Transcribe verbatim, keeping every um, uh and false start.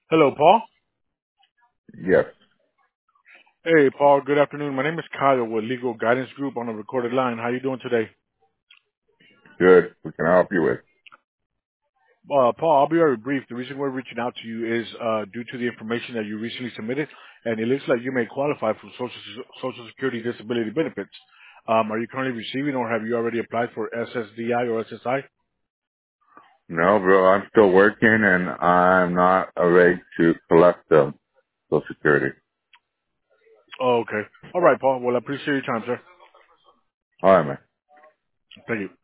Hello, Paul. Yes. Hey, Paul. Good afternoon. My name is Kyle with Legal Guidance Group on a recorded line. How you doing today? Good. We can help you with. Uh, Paul, I'll be very brief. The reason we're reaching out to you is uh, due to the information that you recently submitted, and it looks like you may qualify for Social Social Security disability benefits. Um, are you currently receiving, or have you already applied for S S D I or S S I? No, bro. I'm still working, and I'm not ready to collect the Social Security. Oh, okay. All right, Paul. Well, I appreciate your time, sir. All right, man. Thank you.